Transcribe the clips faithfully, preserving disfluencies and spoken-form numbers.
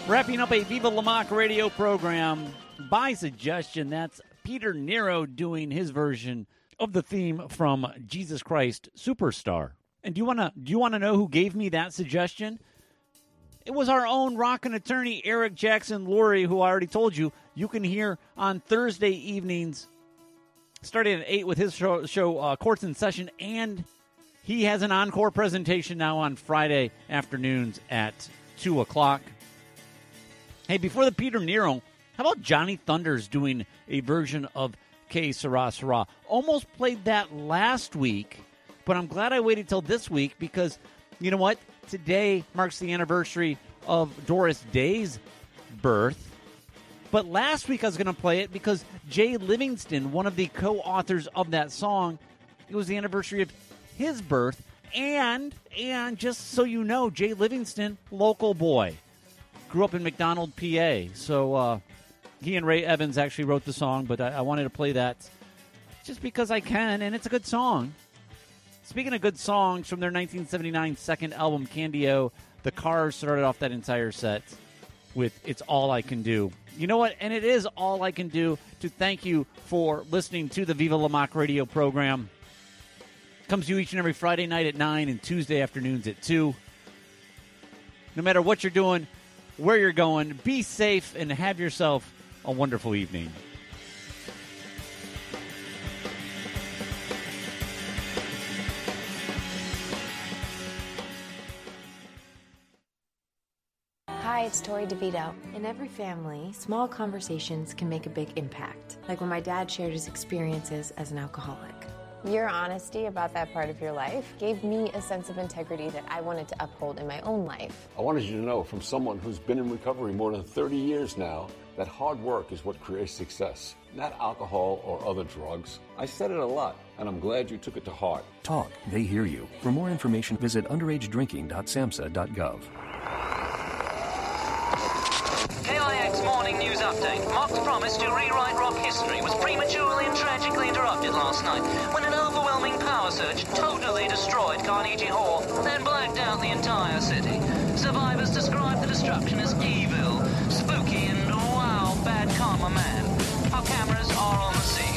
Wrapping up a Viva La Mock radio program by suggestion. That's Peter Nero doing his version of the theme from Jesus Christ Superstar. And do you want to do you want to know who gave me that suggestion? It was our own rockin' attorney, Eric Jackson Lurie, who I already told you you can hear on Thursday evenings, starting at eight with his show, show uh, Courts in Session, and he has an encore presentation now on Friday afternoons at two o'clock. Hey, before the Peter Nero, how about Johnny Thunders doing a version of Que Sera Sera? Almost played that last week, but I'm glad I waited till this week because, you know what? Today marks the anniversary of Doris Day's birth. But last week I was going to play it because Jay Livingston, one of the co-authors of that song, it was the anniversary of his birth. And, and just so you know, Jay Livingston, local boy. Grew up in McDonald, P A. So uh, he and Ray Evans actually wrote the song, but I, I wanted to play that just because I can, and it's a good song. Speaking of good songs from their nineteen seventy-nine second album, Candy-O, the Cars started off that entire set with It's All I Can Do. You know what? And it is all I can do to thank you for listening to the Viva La Mock radio program. Comes to you each and every Friday night at nine and Tuesday afternoons at two. No matter what you're doing, where you're going, be safe and have yourself a wonderful evening. Hi, it's Tori DeVito. In every family, small conversations can make a big impact, like when my dad shared his experiences as an alcoholic. Your honesty about that part of your life gave me a sense of integrity that I wanted to uphold in my own life. I wanted you to know from someone who's been in recovery more than thirty years now that hard work is what creates success, not alcohol or other drugs. I said it a lot, and I'm glad you took it to heart. Talk. They hear you. For more information, visit underage drinking dot samhsa dot gov. K I X Morning News Update. Mock's promise to rewrite rock history was prematurely and tragically interrupted last night when an overwhelming power surge totally destroyed Carnegie Hall, then blacked out the entire city. Survivors describe the destruction as evil, spooky, and wow, bad karma man. Our cameras are on the scene.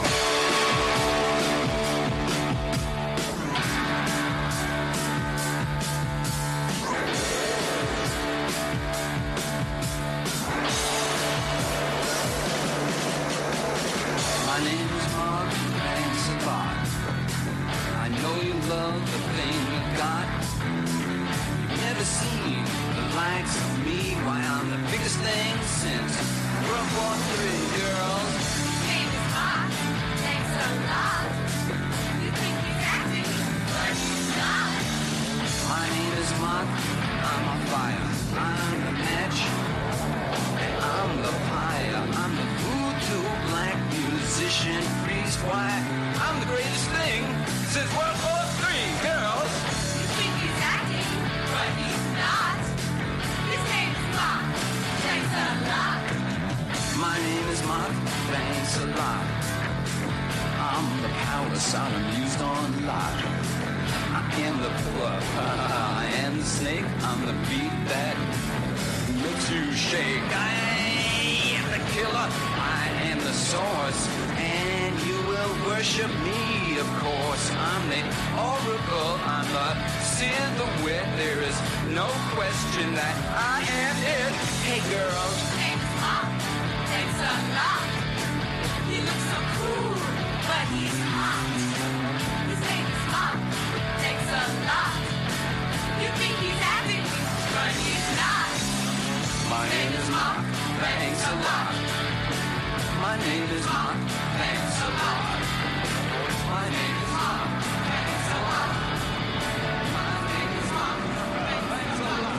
My name is Mark, thanks a lot. I know you love the thing you got. You've never seen the likes of me. Why, I'm the biggest thing since World War Three, girls. My name is Mark, thanks a lot. You think he's acting, but he's not. My name is Mark, I'm a fire. I'm the match, and I'm the fire. I'm the voodoo black musician, priest, why, I'm the greatest thing since World War Three, girls. You think he's acting, but he's not. His name is Mark, thanks a lot. My name is Mark, thanks a lot. I'm the palace I'm used on lock. I am the pillar, I am the snake, I'm the beat that makes you shake. I am the killer, I am the source, and you will worship me, of course. I'm the oracle, I'm the sin, the wit. There is no question that I am it. Hey girls, hey Mark, thanks a lot. He looks so cool, but he's hot. His name is Mark, thanks a lot. You think he's acting, but he's not. My name is Mark, thanks a lot. My name is Mark, thanks a lot. My name is Mark, thanks a lot. My name is Mark, thanks a lot.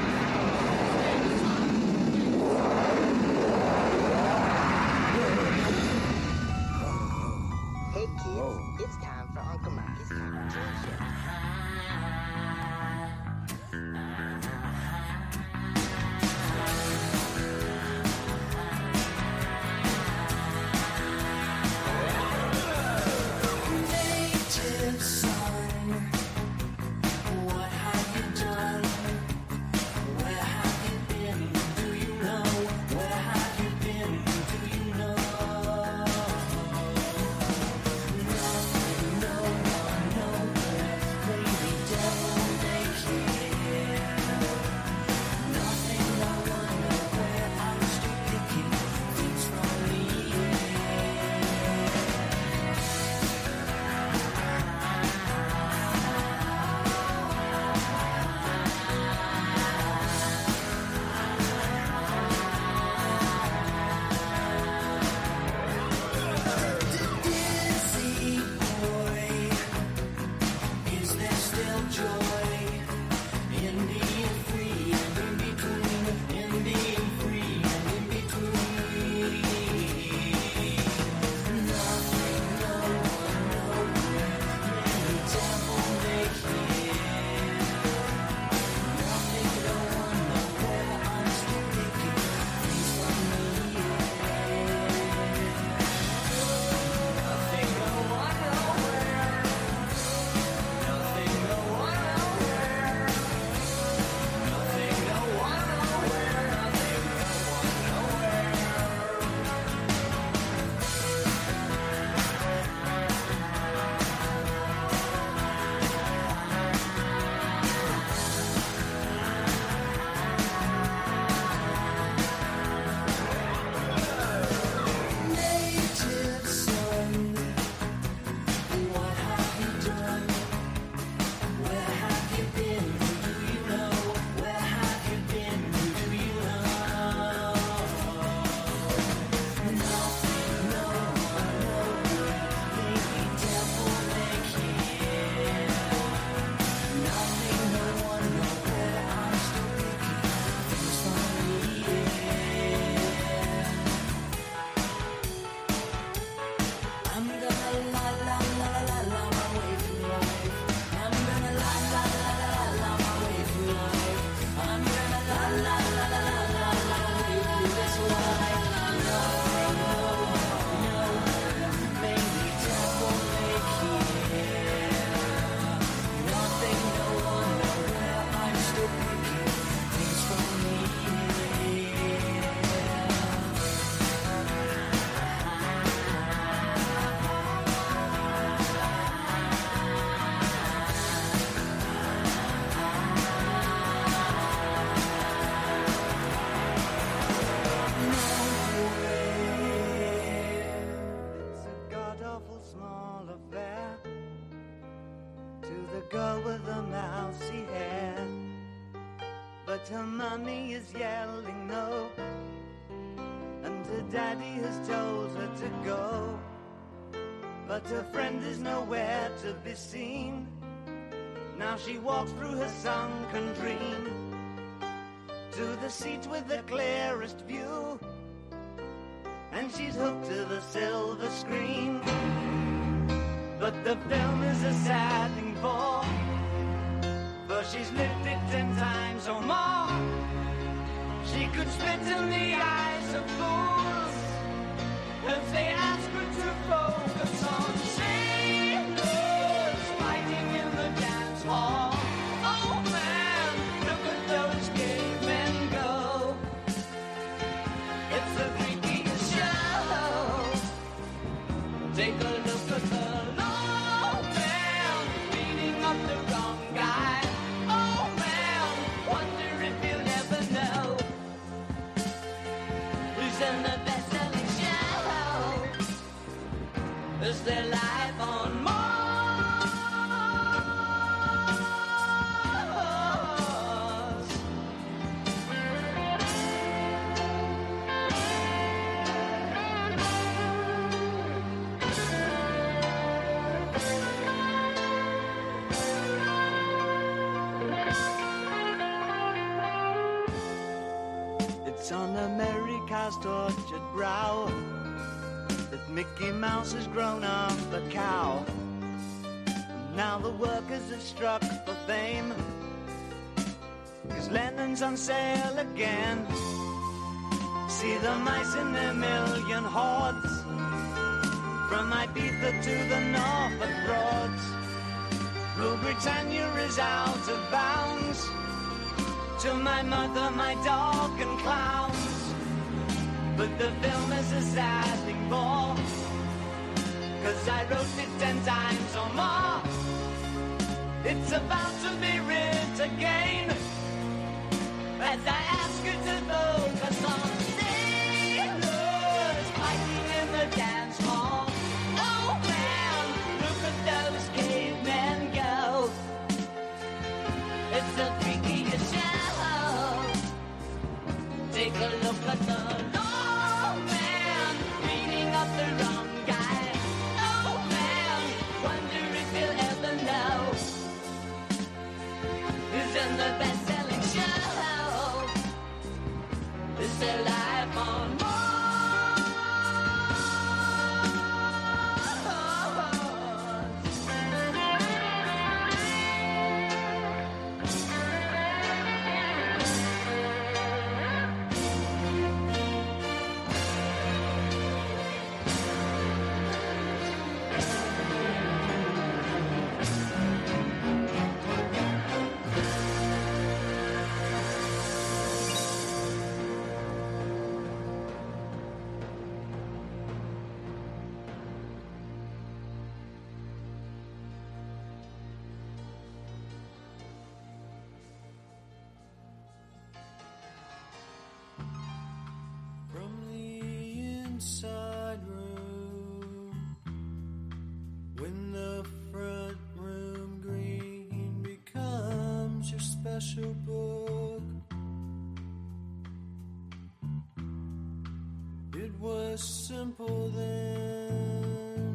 Hey kids, it's time for Uncle Marcus Carpenter Show. Nature her mommy is yelling no, and her daddy has told her to go, but her friend is nowhere to be seen. Now she walks through her sunken dream to the seat with the clearest view, and she's hooked to the silver screen. But the film is a sad thing for, for she's lived it ten times or more. She could spit in the eyes of fools if they ask her to focus on sailors fighting in the dance hall. Oh man, look at those cavemen go. It's the freakiest show. Take a look at the low man beating up the wrong guy. Oh man, wonder if you'll ever know who's in the best-selling show. Is their life on Mars? It's on America's tortured brow that Mickey Mouse has grown up a cow. And now the workers have struck for fame, 'cause Lennon's on sale again. See the mice in their million hordes, from Ibiza to the Norfolk Broads. Rule Britannia is out of bounds, to my mother, my dog and clowns. But the film is a sad thing for, 'cause I wrote it ten times or more. It's about to be writ again, as I ask you to focus on sailors fighting in the dance hall. Oh man, look at those cavemen go. It's the freakiest show. Take a look at the low man beating up the wrong guy. Oh man, wonder if you'll ever know who's in the best-selling show. Is their life on Mars? From the inside room, when the front room green becomes your special book, it was simple then,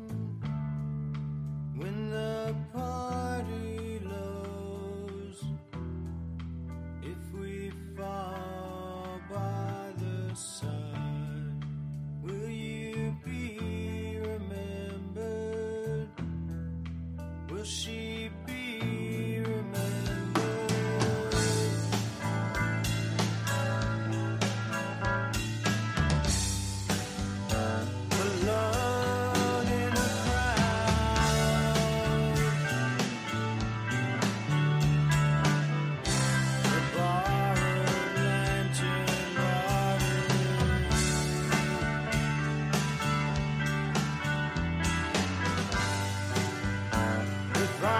when the party lows, if we fall by the side, will you be remembered? Will she be remembered? Alone in a crowd, the borrowed lantern water, if I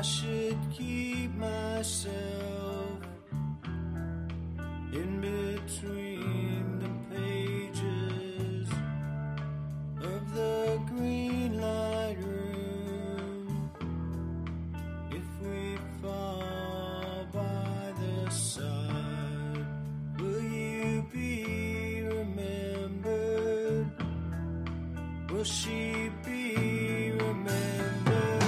should keep myself in between the pages of the green light room. If we fall by the side, will you be remembered? Will she be remembered?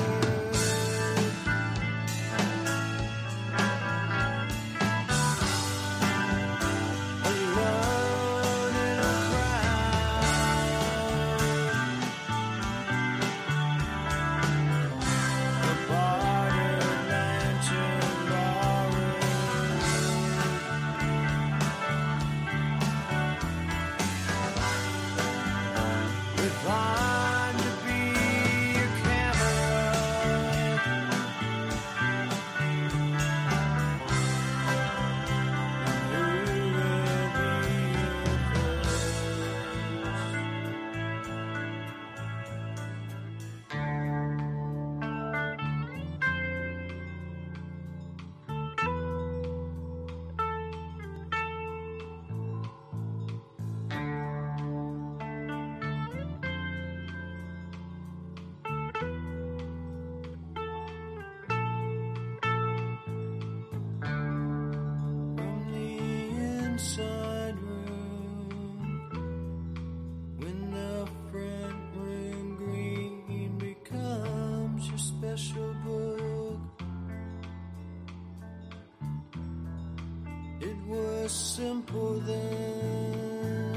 Simple then,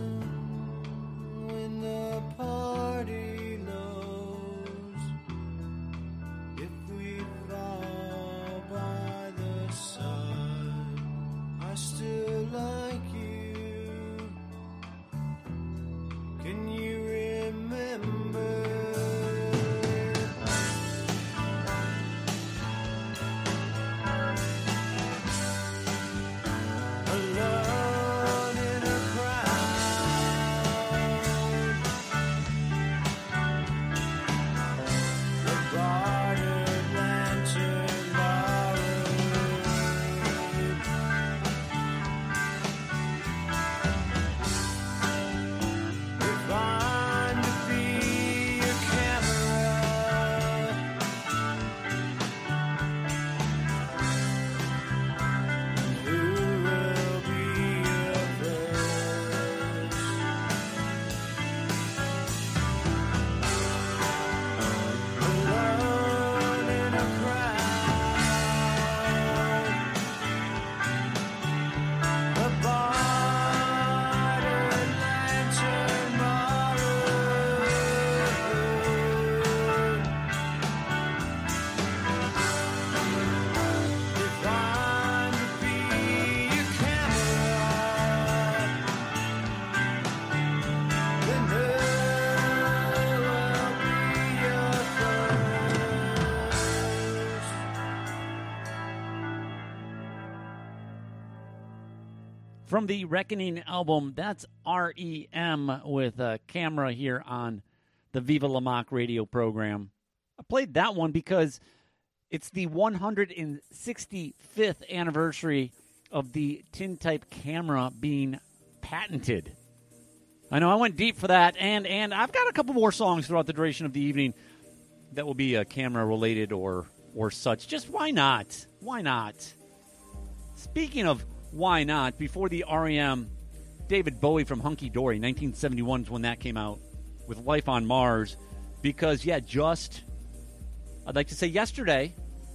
when the party lows, if we fall by the side, I still like you. Can you remember? From the Reckoning album, that's R E M with a camera here on the Viva La Mock radio program. I played that one because it's the one hundred sixty-fifth anniversary of the Tintype camera being patented. I know I went deep for that, and, and I've got a couple more songs throughout the duration of the evening that will be uh, camera-related or, or such. Just why not? Why not? Speaking of why not, before the R E M, David Bowie from Hunky Dory, nineteen seventy-one is when that came out, with Life on Mars. Because, yeah, just, I'd like to say yesterday,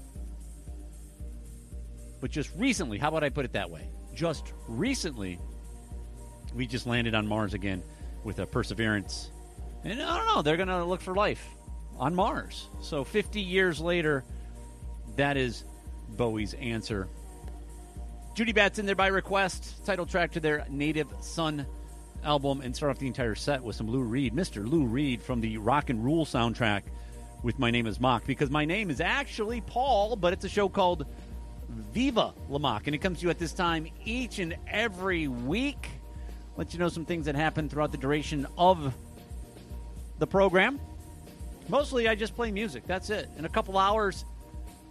but just recently, how about I put it that way? Just recently, we just landed on Mars again with a Perseverance. And I don't know, they're going to look for life on Mars. So fifty years later, that is Bowie's answer. Judy Bat's in there by request, title track to their Native Son album, and start off the entire set with some Lou Reed. Mister Lou Reed from the Rock and Roll soundtrack with My Name is Mock, because my name is actually Paul, but it's a show called Viva La Mock, and it comes to you at this time each and every week. Let you know some things that happen throughout the duration of the program. Mostly I just play music. That's it. In a couple hours,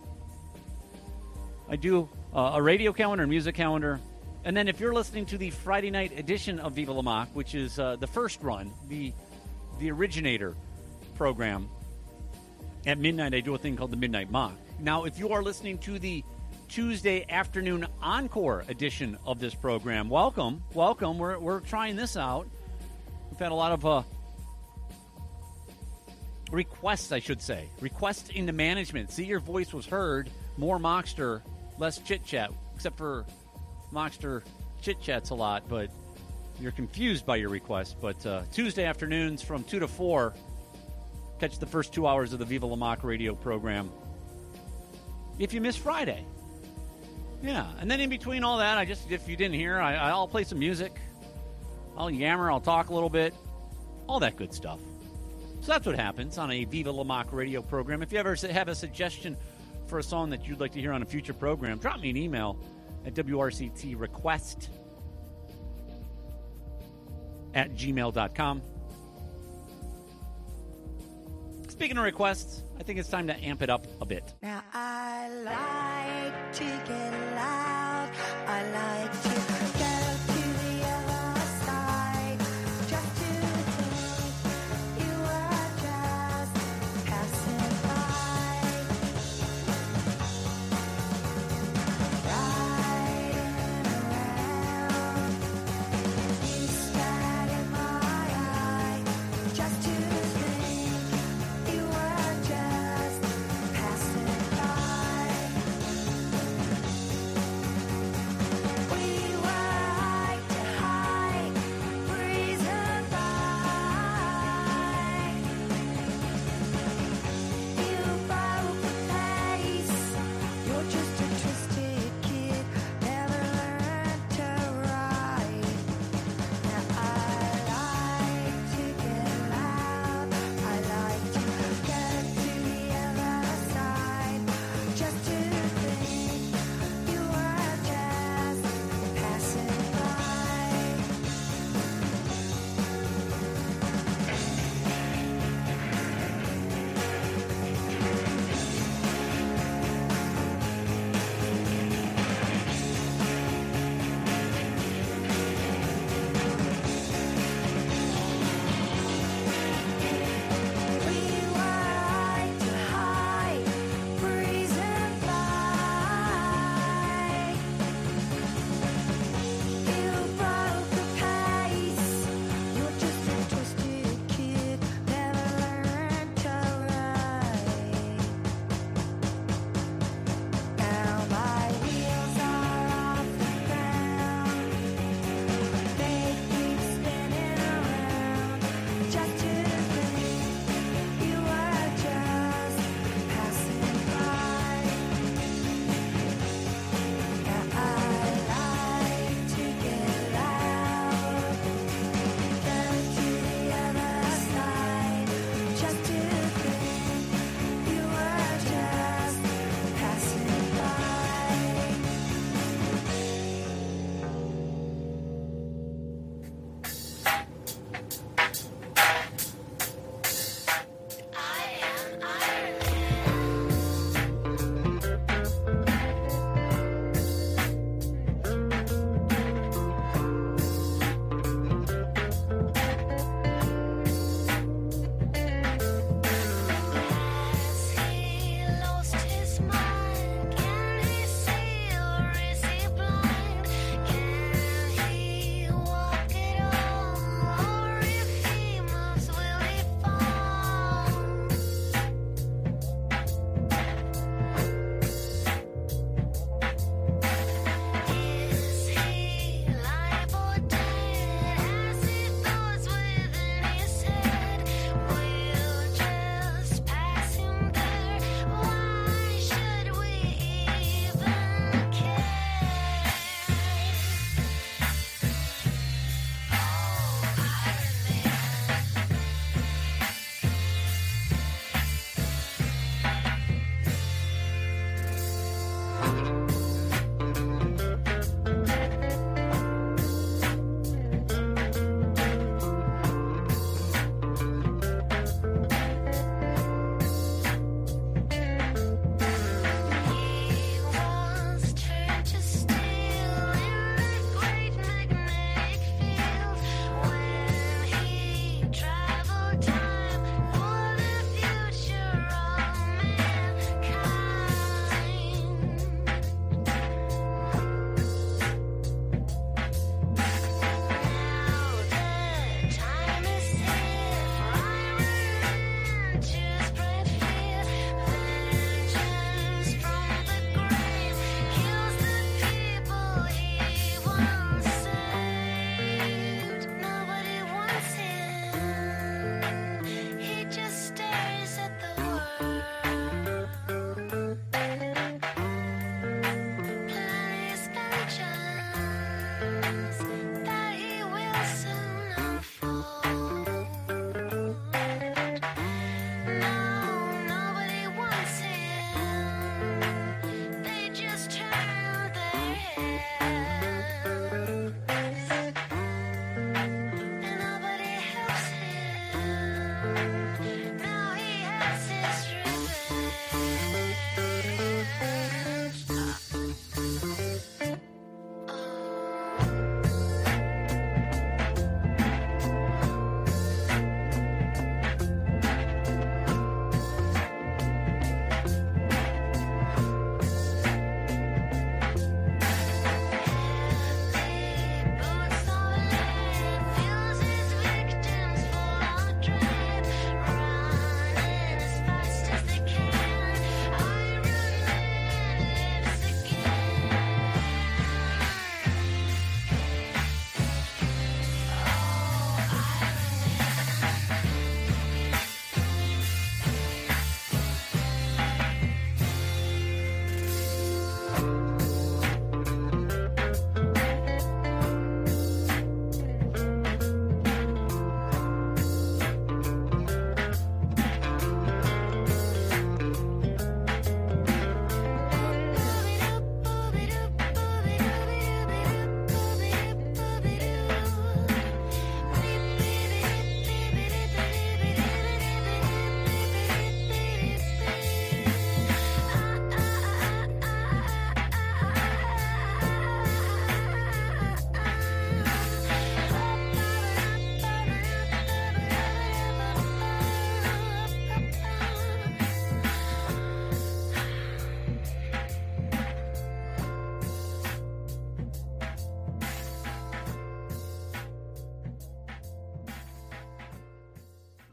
I do uh, a radio calendar, music calendar. And then if you're listening to the Friday night edition of Viva La Mock, which is uh, the first run, the the originator program, at midnight I do a thing called the Midnight Mock. Now, if you are listening to the Tuesday afternoon encore edition of this program, welcome, welcome. We're, we're trying this out. We've had a lot of uh, requests, I should say. Requests into management. See, your voice was heard. More Mockster, less chit-chat, except for Mockster chit-chats a lot, but you're confused by your request. But uh, Tuesday afternoons from two to four, catch the first two hours of the Viva La Mock radio program. If you miss Friday. Yeah, and then in between all that, I just, if you didn't hear, I, I'll play some music. I'll yammer, I'll talk a little bit. All that good stuff. So that's what happens on a Viva La Mock radio program. If you ever have a suggestion for a song that you'd like to hear on a future program, drop me an email at W R C T request at gmail dot com. Speaking of requests, I think it's time to amp it up a bit. Now I like to get loud. I like to go to the other side. Just to think you were just passing by. Riding around. You spat in my eye. Just to think you were just passing by.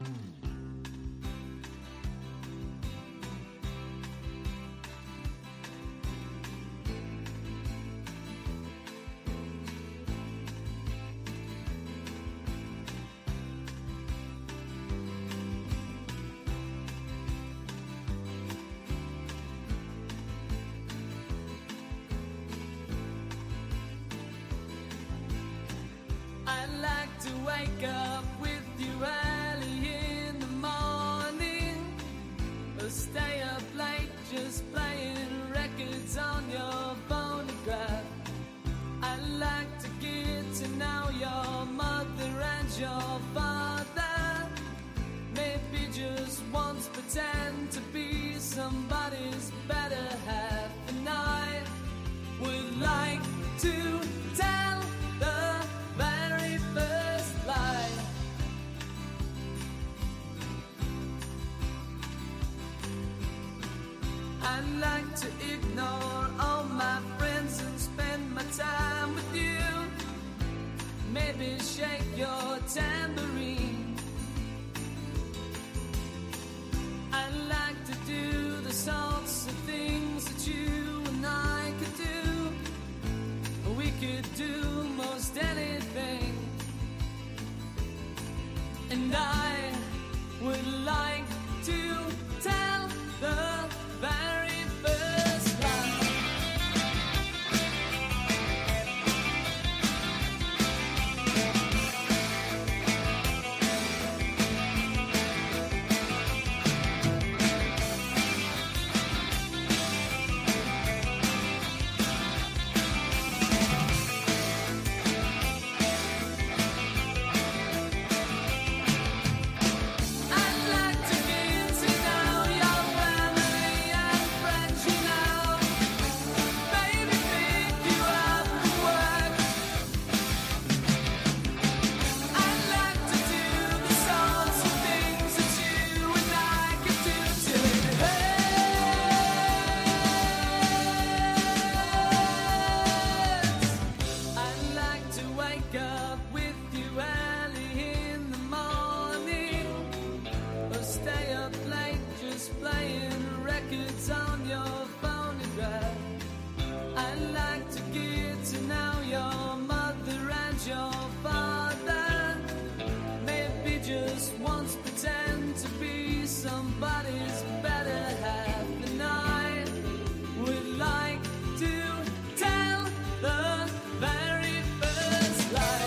I like to wake up with you early in the morning, or stay up late just playing records on your phonograph. I like to get to know your mother and your father, maybe just once pretend to be somebody's better half. And I would like to tell the very first lie. I'd like to ignore all my friends and spend my time with you. Maybe shake your tambourine. I'd like to do the sorts of things that you and I could do. We could do most anything. And I would like to tell the very first lie. I'd like to get to know your family and friends, you know. Maybe pick you up from work. I'd like to do the sorts of things that you and I could do till it hurts. I'd like to wake up with you early in the morning, or stay up late just playing records on your phonograph. I'd like to get to know your mother and your father, maybe just once pretend to be somebody's better half. And I would like to tell the very first lie.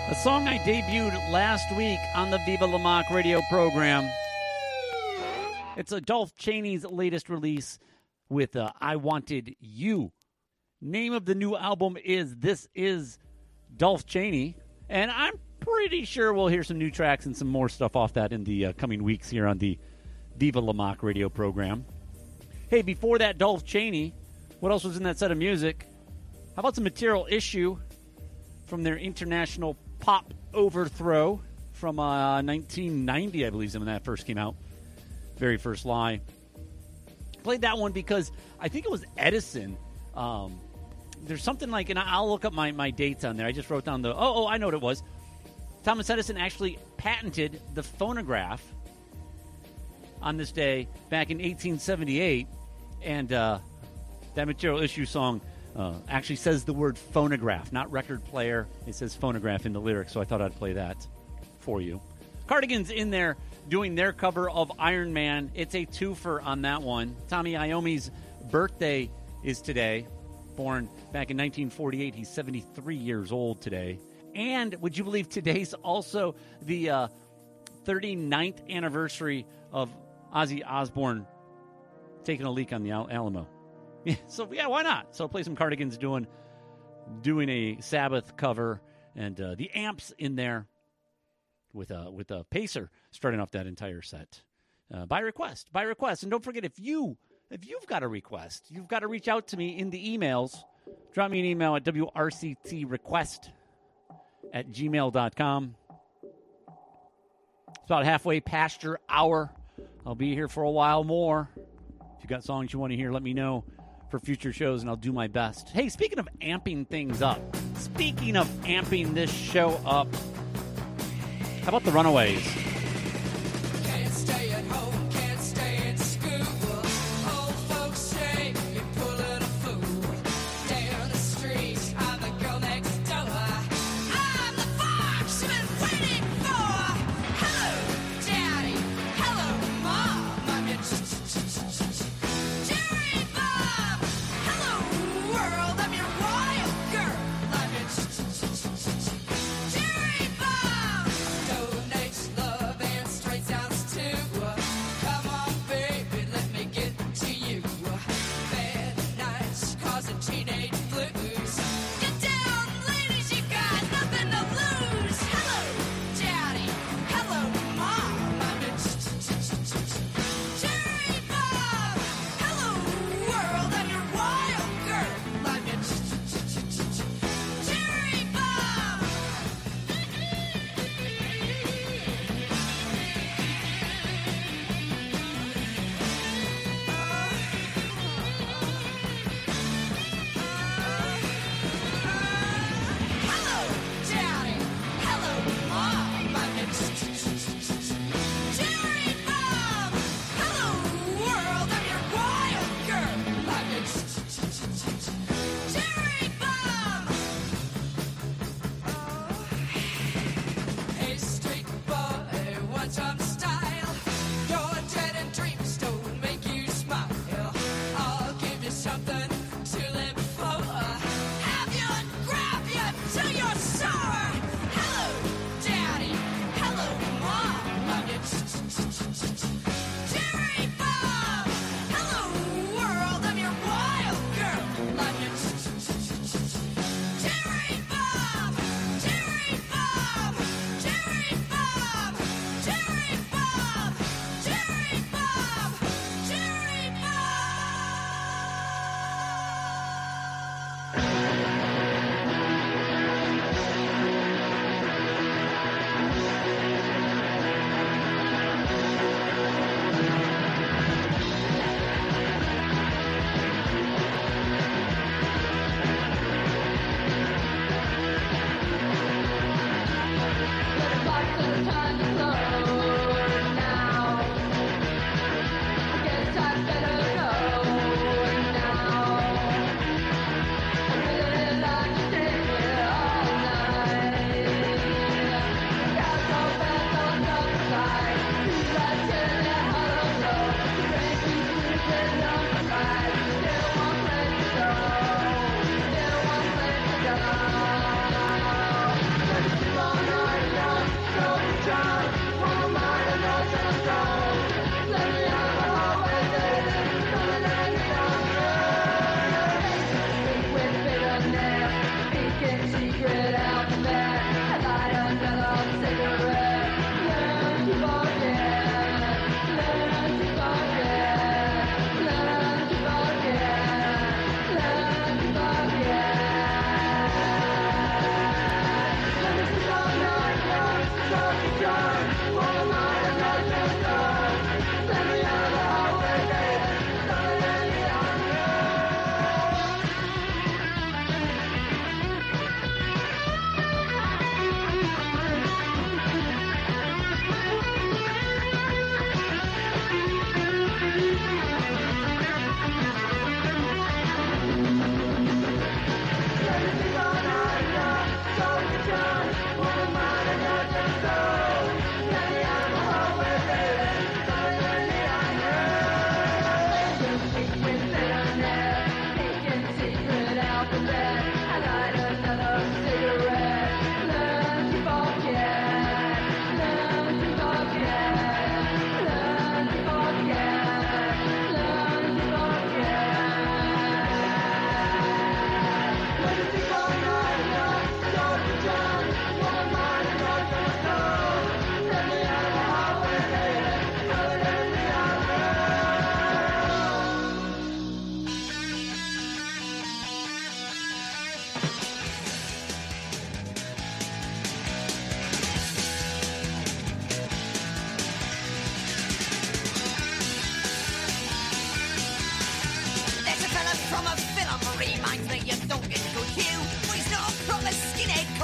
A song I debuted last week on the Viva La Mock radio program. It's a Dolph Chaney's latest release with uh, I Wanted You. Name of the new album is This Is Dolph Chaney. And I'm pretty sure we'll hear some new tracks and some more stuff off that in the uh, coming weeks here on the Viva La Mock radio program. Hey, before that Dolph Chaney, what else was in that set of music? How about some Material Issue from their International Pop Overthrow from uh, nineteen ninety, I believe, is when that first came out. Very first lie. Played that one because I think it was Edison. Um, there's something like, and I'll look up my, my dates on there. I just wrote down the, oh, oh, I know what it was. Thomas Edison actually patented the phonograph on this day back in eighteen seventy-eight. And uh, that Material Issue song uh, actually says the word phonograph, not record player. It says phonograph in the lyrics, so I thought I'd play that for you. Cardigan's in there doing their cover of Iron Man. It's a twofer on that one. Tommy Iommi's birthday is today. Born back in nineteen forty-eight. He's seventy-three years old today. And would you believe today's also the uh, thirty-ninth anniversary of Ozzy Osbourne taking a leak on the Al- Alamo. So, yeah, why not? So play some Cardigans doing, doing a Sabbath cover, and uh, the amps in there. With a with a pacer starting off that entire set, uh, by request, by request, and don't forget if you if you've got a request, you've got to reach out to me in the emails. Drop me an email at w r c t request at gmail dot com. It's about halfway past your hour. I'll be here for a while more. If you got songs you want to hear, let me know for future shows, and I'll do my best. Hey, speaking of amping things up, speaking of amping this show up. How about the Runaways? Can't stay at home, can't stay in school. Old folks say you're pulling a fool. Down the street, I'm the girl next door. I'm the fox you've been waiting for. Hello, Daddy. Hello, Mom. I'm your Jerry Bob. Hello, world. I'm your wild girl. I'm your Jerry Bob. Donate love and straight sounds too. Come on, baby, let me get to you. Bad nights causing teenage blues. Get down, ladies, you got nothing to lose. Hello, Daddy. Hello, Mom. I'm your Jerry Bob. Hello, world. I'm your wild girl. I'm your Jerry Bob. Hello, Daddy. Hello, Mom. I'm your Jerry Bob. Hello, world. I'm your wild girl. I'm your Jerry Bob. Hey, street boy, what's up style? Your dead and dreams don't make you smile. I'll give you something to live for. Have you and grab you till you're sour. Hello, Daddy. Hello, Mom. I'm your Jerry Bob. Hello, world. I'm your wild girl. I'm your Jerry Bob. Jerry Bob. Jerry Bob. Jerry Bob. Jerry Bob. Jerry Still won't let you go.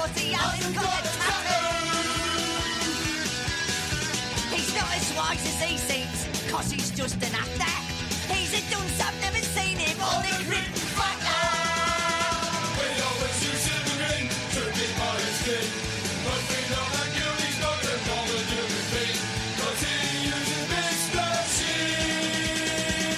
cause he hasn't got a tattoo. He's not as wise as he seems, cause he's just an actor. He's a dunce, I've never seen him, all in written factor. We always use him to ring, to be by his king. But we know that Gilly's not a normal human being, cause he uses this machine.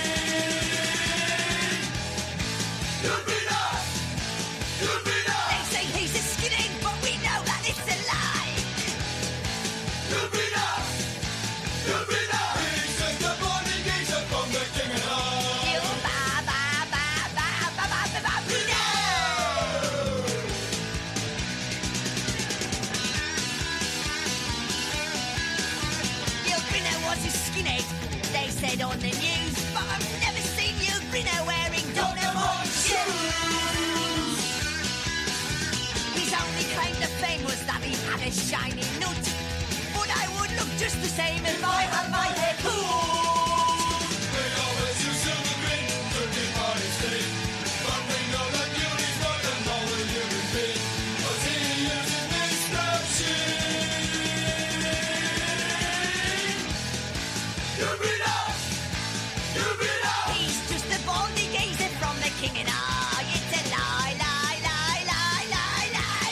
You'd be nice, you'd be nice. They say he's a skinhead, but we know that it's a lie. You'd be nice, you'd be nice. He's just a body geezer from the King and I. You ba ba ba ba ba ba ba ba we know. You Rino was a skinhead, they said on the news, but I've never seen you Rino wearing Dolomite shoes. His only claim to fame was that he had a shiny nut, but I would look just the same if I had my hair cool. We always use him to ring, to be by his king. But we know that Gilly's not a normal human being, cause he uses this machine. You'd be nice, you'd be nice. He's just a baldy geezer from the King and I. It's a lie, lie, lie, lie, lie, lie,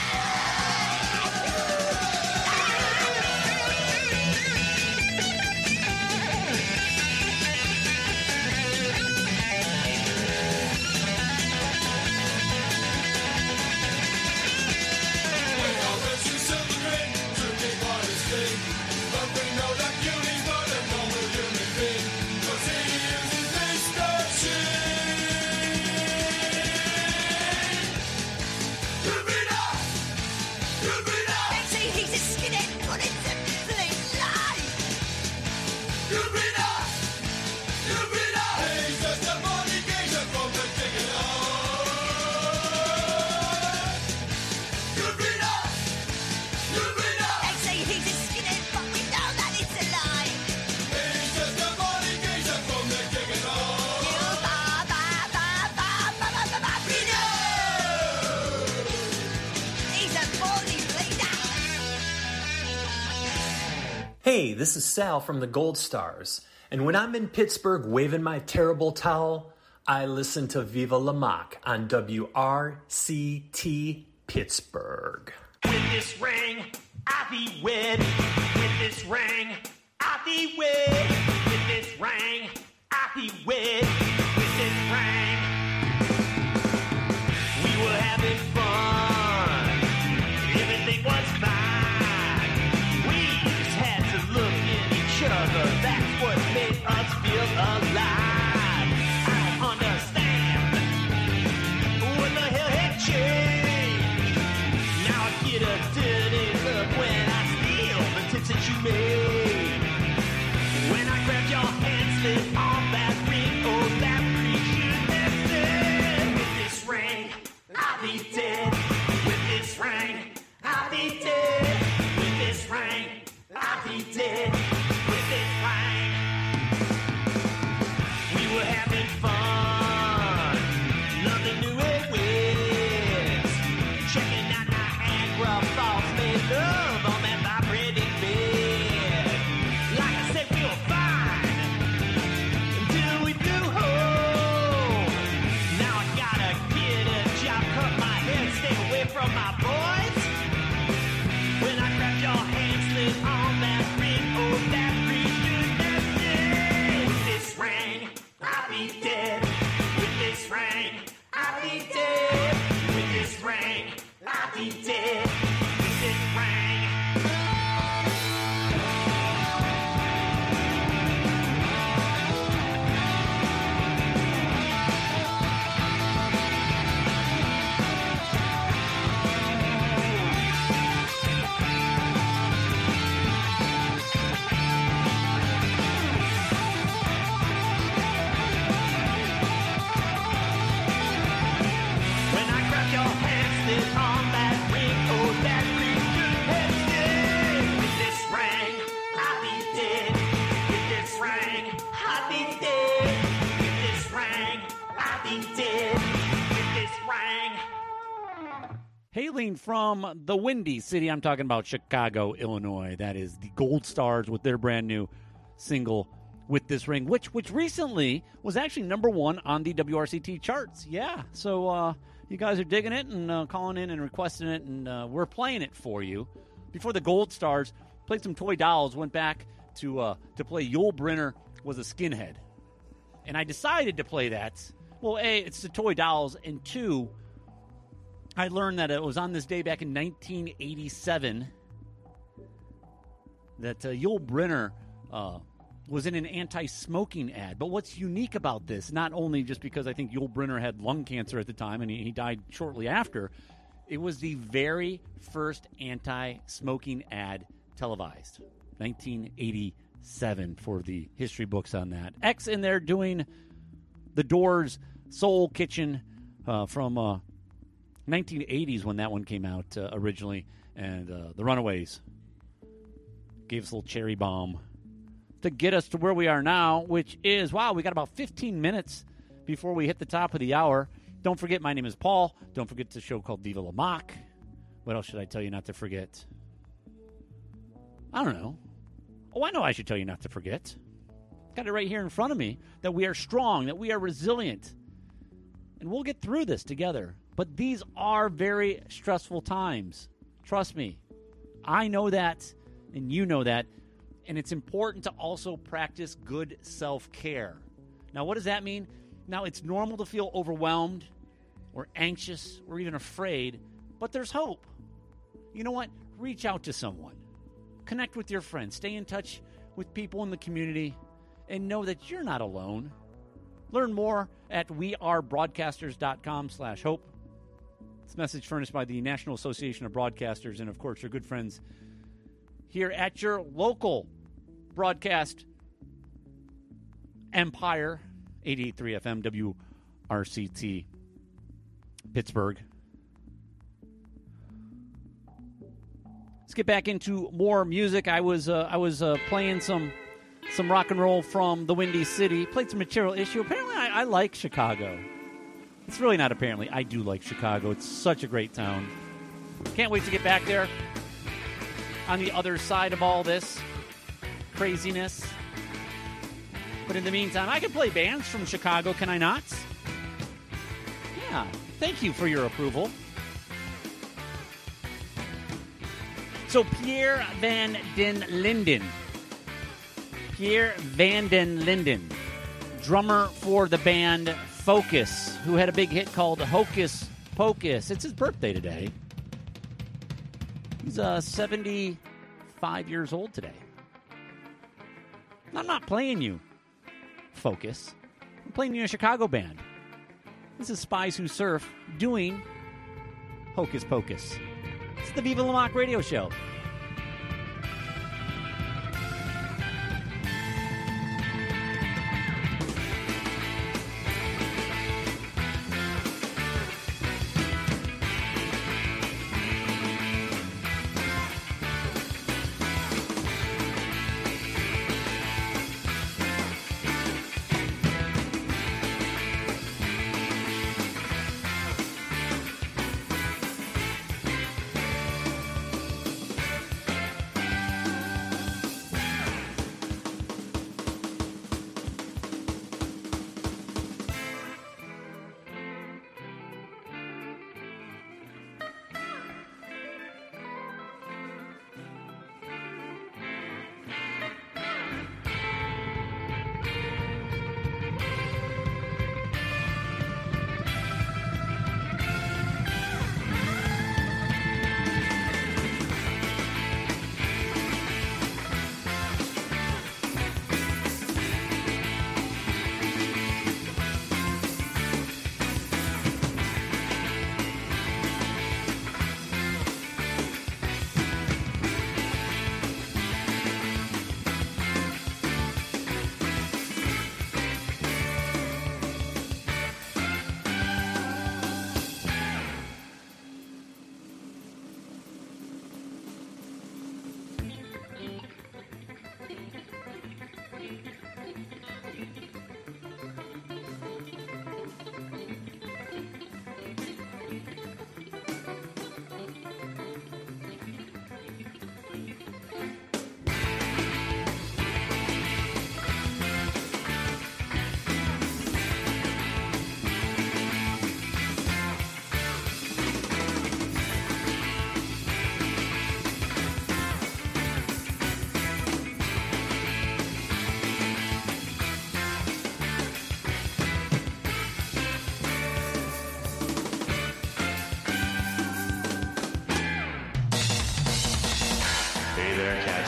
We always use him to ring, to be by his king. But we know that Gilly's not a normal human being, cause he uses this machine. You'd be nice, you'd be nice. They say he's a skinhead, but it's a plain lie. You'd be nice, you'd be nice. He's just a body geezer from the King and I. You'd be nice, you'd be nice. They say he's a skinhead, but we know that it's a lie. He's just a body geezer from the King and I. You ba ba ba ba ba ba ba ba we know. He's a baldy bleeder. Hey, this is Sal from the Gold Stars, and when I'm in Pittsburgh waving my terrible towel, I listen to Viva La Mock on W R C T Pittsburgh. With this ring, I'll be wed. With this ring, I'll be wed. With this ring, I'll be wed. With this ring, we were having fun. Everything was fine. We just had to look at each other. That's what made us feel alive. I don't understand what the hell had changed. Now I get a dirty look when I steal the tips that you made. When I grabbed your hand, slid on that ring, oh, that creature said, with this ring, I'll be dead. With this ring, I'll be dead. With this ring, I'll be dead. With this ring, we were having fun. Nothing new it wins. Checking out Niagara Falls, made love on that vibrating bed. Like I said, we were fine until we flew home. Now I gotta get a job, cut my hair, stay away from my boys. When I grabbed your hand, slid on that ring, oh, that creature that said, with this ring, I'll be dead. With this ring, I'll be dead. With this ring, I'll be dead. With this ring. When I grab your hand, slid on that ring, oh, that hailing from the Windy City. I'm talking about Chicago, Illinois. That is the Gold Stars with their brand new single, With This Ring, which which recently was actually number one on the W R C T charts. Yeah, so uh, you guys are digging it and uh, calling in and requesting it, and uh, we're playing it for you. Before the Gold Stars, played some Toy Dolls, went back to uh, to play Yul Brynner Was a Skinhead. And I decided to play that. Well, A, it's the Toy Dolls, and two, I learned that it was on this day back in nineteen eighty-seven that uh, Yul Brynner uh, was in an anti-smoking ad. But what's unique about this, not only just because I think Yul Brynner had lung cancer at the time and he, he died shortly after, it was the very first anti-smoking ad televised. nineteen eighty-seven for the history books on that. X in there doing The Doors' Soul Kitchen uh, from uh, nineteen eighties when that one came out uh, originally. And uh, the Runaways gave us a little cherry bomb to get us to where we are now, which is, wow, we got about fifteen minutes before we hit the top of the hour. Don't forget, my name is Paul. Don't forget the show called Viva La Mock. What else should I tell you not to forget? I don't know. Oh, I know I should tell you not to forget. Got it right here in front of me, that we are strong, that we are resilient, and we'll get through this together. But these are very stressful times. Trust me. I know that, and you know that, and it's important to also practice good self-care. Now, what does that mean? Now, it's normal to feel overwhelmed or anxious or even afraid, but there's hope. You know what? Reach out to someone. Connect with your friends. Stay in touch with people in the community and know that you're not alone. Learn more at wearebroadcasters.com slash hope. This message furnished by the National Association of Broadcasters and, of course, your good friends here at your local broadcast empire, eighty-eight point three F M W R C T, Pittsburgh. Let's get back into more music. I was uh, I was uh, playing some some rock and roll from the Windy City. Played some Material Issue. Apparently, I, I like Chicago. It's really not apparently. I do like Chicago. It's such a great town. Can't wait to get back there. On the other side of all this craziness. But in the meantime, I can play bands from Chicago, can I not? Yeah. Thank you for your approval. So Pierre Van Den Linden. Pierre Van Den Linden, drummer for the band Focus, who had a big hit called Hocus Pocus. It's his birthday today. He's uh, seventy-five years old today. I'm not playing you Focus. I'm playing you a Chicago band. This is Spies Who Surf doing Hocus Pocus. It's the Viva La Mock radio show.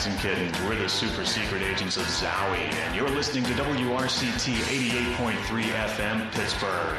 Cats and Kittens. We're the super secret agents of Zowie, and you're listening to W R C T eighty-eight point three F M Pittsburgh.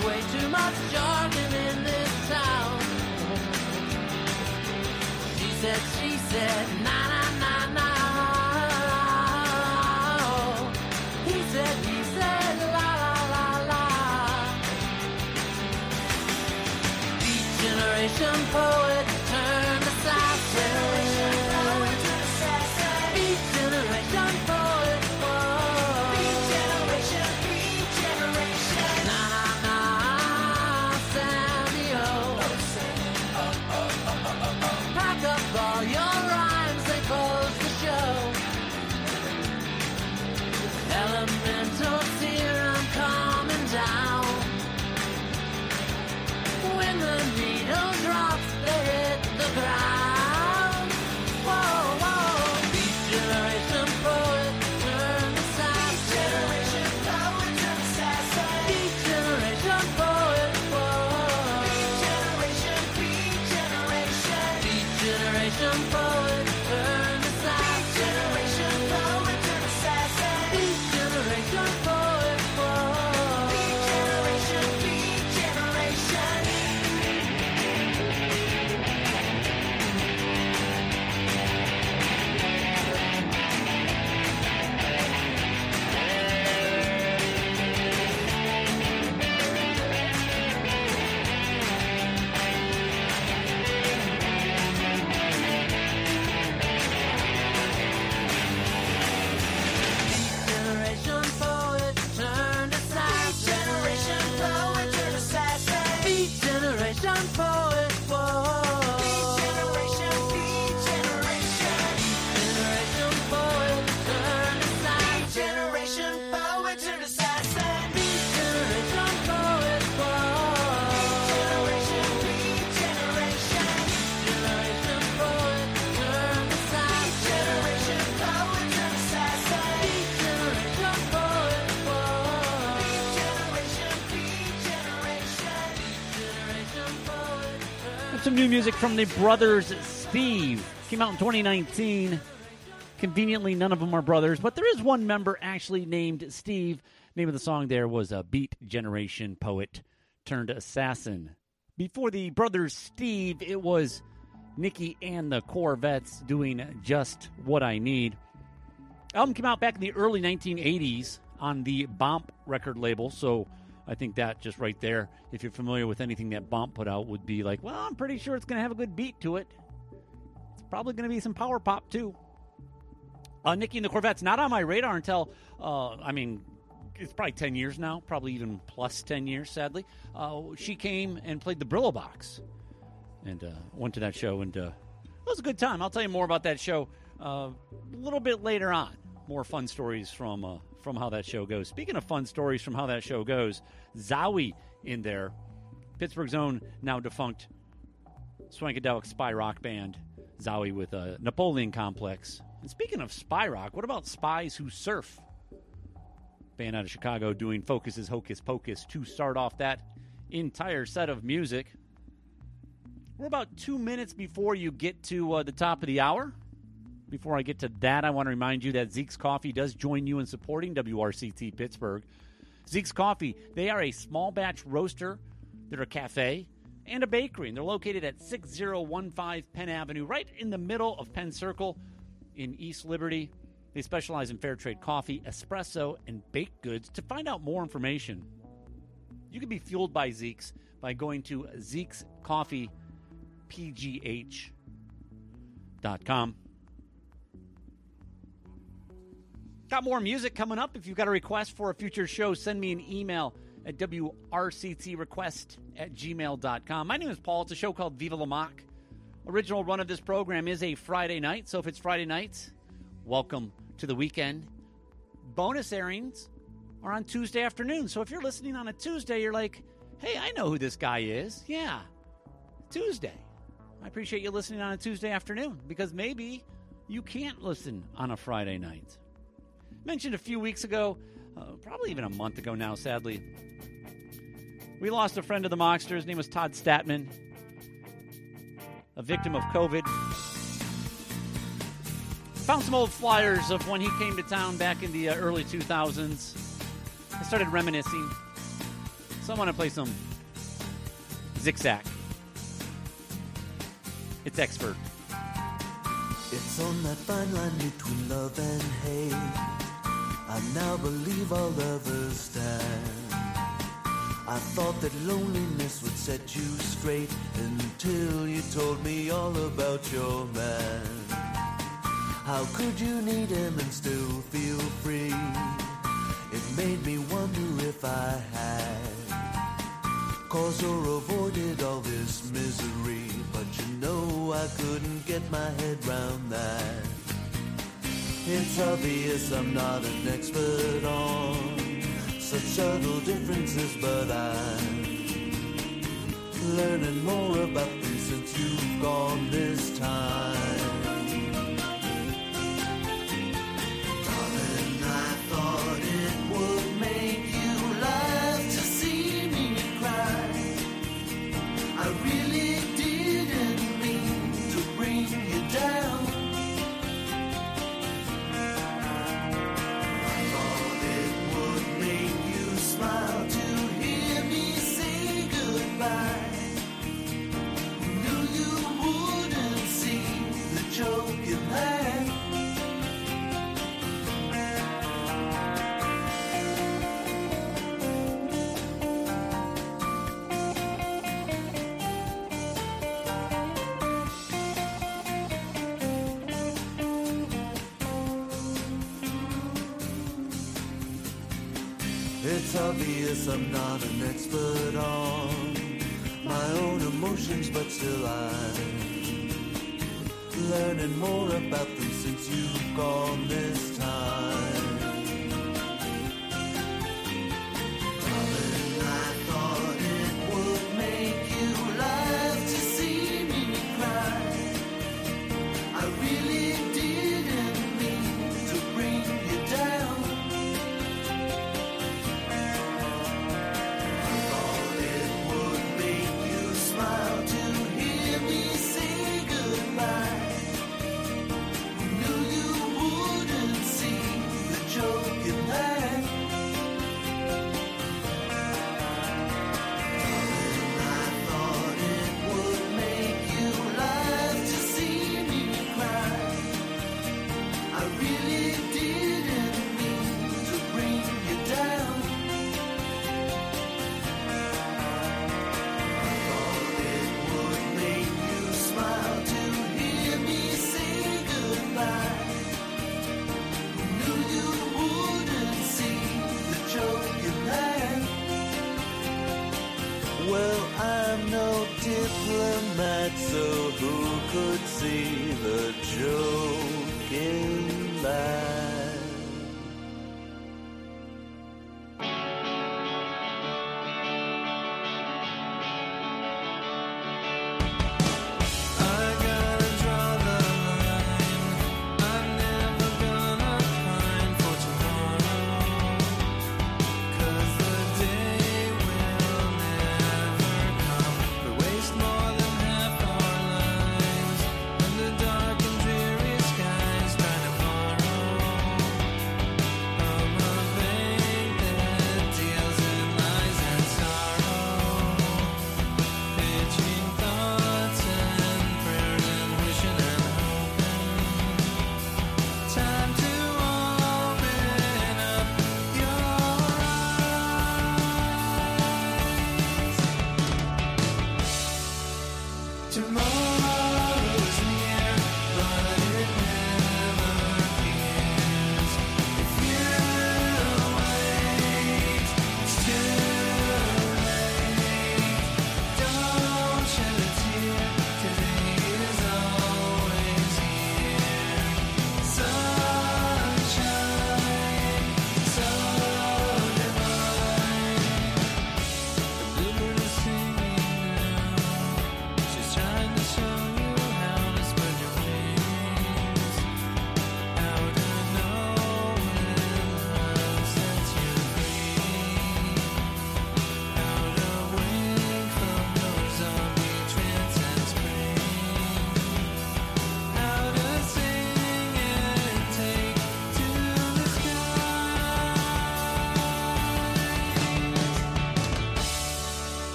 way too much jargon in this town. She said, she said, na na na na. He said, he said, la la la la. Beat generation poet turned assassin. Beat generation poet. Beat generation, beat generation. Na na na, Sandy O. Pack up all your rhymes, they close the show. Elemental theorem coming down. When the needle drops, they hit the ground. Whoa, whoa. Beat generation poet turn assassin. Beat generation poet turn assassin. Beat generation poet. Whoa. Beat generation, beat generation. Beat generation poet turn assassin. Beat generation poet turn assassin. Beat generation poet. Whoa. Beat generation, beat generation. Generation poet turned assassin. Generation poet turned assassin. Beat generation poet. Whoa. Beat generation, beat generation. Generation poet turned assassin. Generation poet turned assassin. Beat generation poet. Whoa. Generation, beat generation. Generation poet turned assassin. Generation poet turned assassin. Beat generation poet. Whoa. Beat generation, beat generation. Generation poet turned. Some new music from the Brothers Steve. Came out in twenty nineteen. Conveniently, none of them are brothers, but there is one member actually named Steve. Name of the song there was a Beat Generation Poet turned assassin. Before the Brothers Steve, it was Nikki and the Corvettes doing Just What I Need. Album came out back in the early nineteen eighties on the Bomp record label, so I think that just right there, if you're familiar with anything that Bomp put out, would be like, well, I'm pretty sure it's going to have a good beat to it. It's probably going to be some power pop, too. Uh, Nikki and the Corvettes, not on my radar until, uh, I mean, it's probably ten years now, probably even plus ten years, sadly. Uh, she came and played the Brillo Box and uh, went to that show, and uh, it was a good time. I'll tell you more about that show uh, a little bit later on. More fun stories from uh, from how that show goes. Speaking of fun stories from how that show goes, Zowie in there, Pittsburgh's own now defunct swankadelic spy rock band, Zowie with a Napoleon Complex. And speaking of spy rock, what about Spies Who Surf? Band out of Chicago doing Focus's Hocus Pocus to start off that entire set of music. We're about two minutes before you get to uh, the top of the hour. Before I get to that, I want to remind you that Zeke's Coffee does join you in supporting W R C T Pittsburgh. Zeke's Coffee, they are a small batch roaster. They're a cafe and a bakery, and they're located at six oh one five Penn Avenue, right in the middle of Penn Circle in East Liberty. They specialize in fair trade coffee, espresso, and baked goods. To find out more information, you can be fueled by Zeke's by going to Zeke's Coffee P G H dot com. Got more music coming up. If you've got a request for a future show, send me an email at W R C T request at gmail dot com. My name is Paul. It's a show called Viva La Mock. Original run of this program is a Friday night, so if it's Friday nights, welcome to the weekend. Bonus airings are on Tuesday afternoon, so if you're listening on a Tuesday, you're like, hey, I know who this guy is. Yeah, Tuesday. I appreciate you listening on a Tuesday afternoon, because maybe you can't listen on a Friday night. Mentioned a few weeks ago, uh, probably even a month ago now, sadly, we lost a friend of the Mockster. His name was Todd Statman, a victim of COVID. Found some old flyers of when he came to town back in the uh, early two thousands. I started reminiscing. So I want to play some Zigzag. It's Expert. It's on that fine line between love and hate. I now believe all others stand. I thought that loneliness would set you straight until you told me all about your man. How could you need him and still feel free? It made me wonder if I had caused or avoided all this misery. But you know I couldn't get my head round that. It's obvious I'm not an expert on such subtle differences, but I'm learning more about them since you've gone this time. Darling, I thought it would make you laugh to see me cry. I really didn't mean to bring you down. I thought it would make you smile to hear me say goodbye. Knew you wouldn't see the joke in that. It's obvious I'm not an expert on my own emotions, but still I'm learning more about them since you've gone this time. Darling, I thought it would make you laugh to see me cry. I really didn't mean to bring you down. Well, I'm no diplomat, so who could see the joke?